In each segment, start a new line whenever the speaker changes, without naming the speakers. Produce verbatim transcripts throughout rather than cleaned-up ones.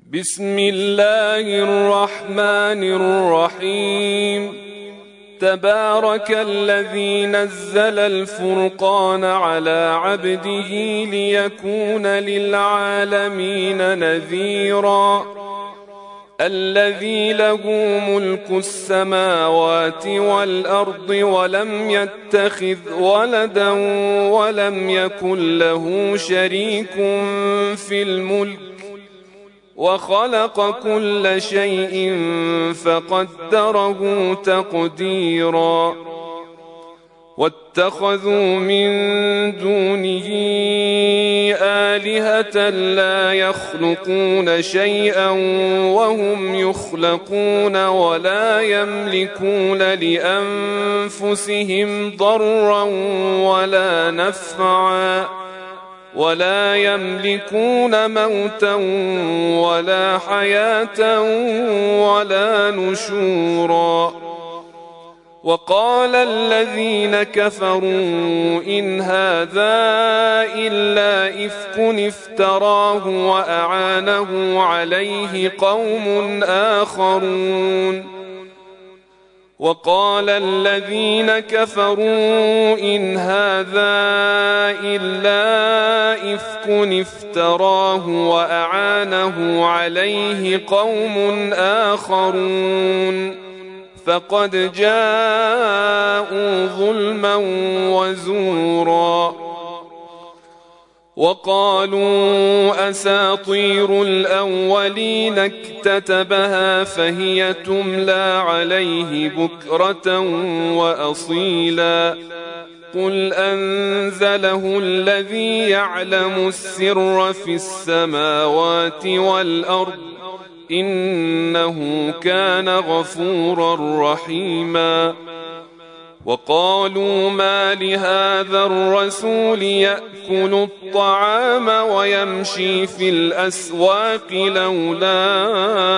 بسم الله الرحمن الرحيم. تبارك الذي نزل الفرقان على عبده ليكون للعالمين نذيرا. الذي له ملك السماوات والأرض ولم يتخذ ولدا ولم يكن له شريك في الملك وخلق كل شيء فقدره تقديرا. واتخذوا من دونه آلهة لا يخلقون شيئا وهم يخلقون ولا يملكون لأنفسهم ضرا ولا نفعا ولا يملكون موتا ولا حياة ولا نشورا. وقال الذين كفروا إن هذا إلا إفك افتراه وأعانه عليه قوم آخرون. وقال الذين كفروا إن هذا إلا إفك افتراه وأعانه عليه قوم آخرون فقد جاءوا ظلما وزورا. وقالوا أساطير الأولين اكتتبها فهي تملى عليه بكرة وأصيلا. قل أنزله الذي يعلم السر في السماوات والأرض إنه كان غفورا رحيما. وقالوا ما لهذا الرسول يأكل الطعام ويمشي في الأسواق لولا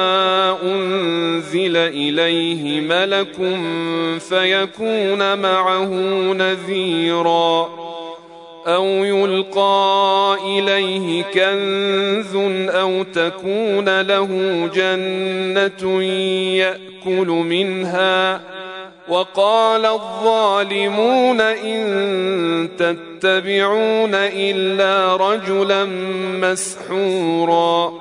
أنزل إليه ملك فيكون معه نذيرا أو يلقى إليه كنز أو تكون له جنة يأكل منها. وقال الظالمون إن تتبعون إلا رجلا مسحورا.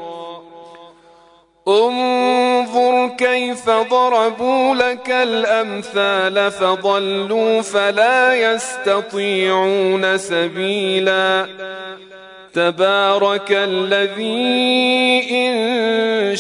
انظر كيف ضربوا لك الأمثال فضلوا فلا يستطيعون سبيلا. تبارك الذي إن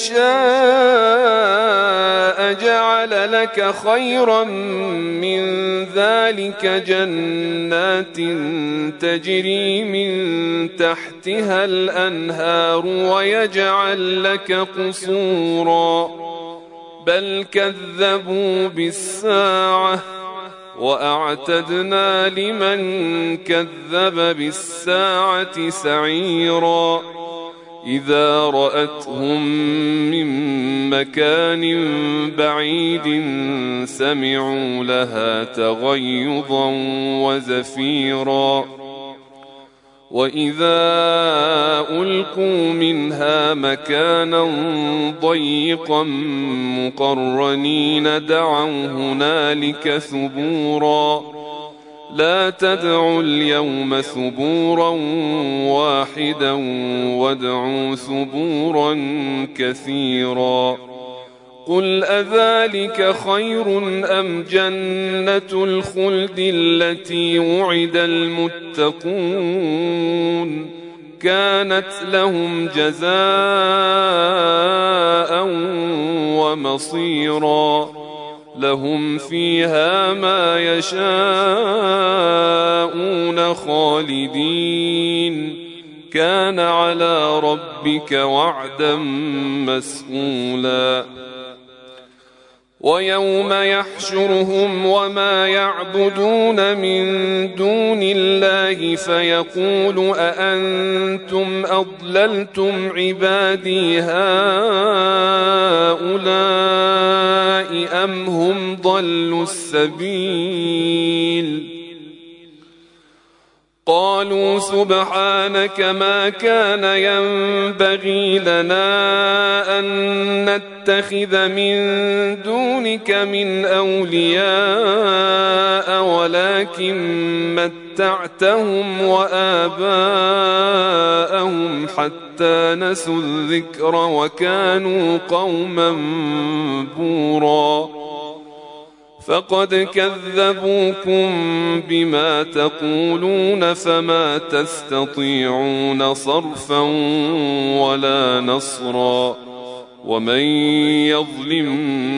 شاء جعل لك خيرا من ذلك جنات تجري من تحتها الأنهار ويجعل لك قصورا. بل كذبوا بالساعة وأعتدنا لمن كذب بالساعة سعيرا. إذا رأتهم من مكان بعيد سمعوا لها تغيظا وزفيرا. وإذا ألقوا منها مكانا ضيقا مقرنين دعوا هنالك ثبورا. لا تدعوا اليوم ثبورا واحدا وادعوا ثبورا كثيرا. قل أذلك خير أم جنة الخلد التي وعد المتقون كانت لهم جزاء ومصيرا. لهم فيها ما يشاءون خالدين كان على ربك وعدا مسئولا. ويوم يحشرهم وما يعبدون من دون الله فيقول أأنتم أضللتم عبادي هؤلاء أم هم ضلوا السبيل. قالوا سبحانك ما كان ينبغي لنا أن نتخذ من دونك من أولياء ولكن متعتهم وآباءهم حتى نسوا الذكر وكانوا قوما بورا فقد كذبوكم بما تقولون فما تستطيعون صرفا ولا نصرا ومن يظلم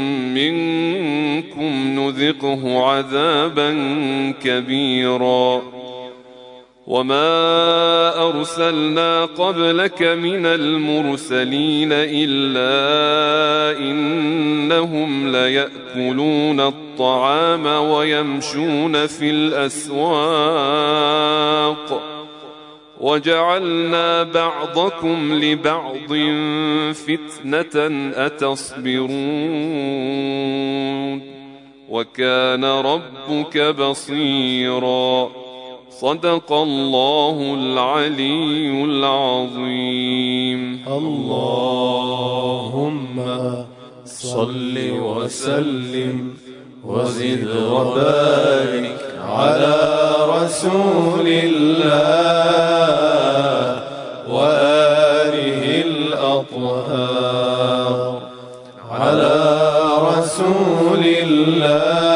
منكم نذقه عذابا كبيرا وما أرسلنا قبلك من المرسلين إلا إنهم ليأكلون الطعام ويمشون في الأسواق وجعلنا بعضكم لبعض فتنة أتصبرون وكان ربك بصيرا صدق الله العلي العظيم.
اللهم صل وسلم وزد وبارك على رسول الله وآله الأطهار على رسول الله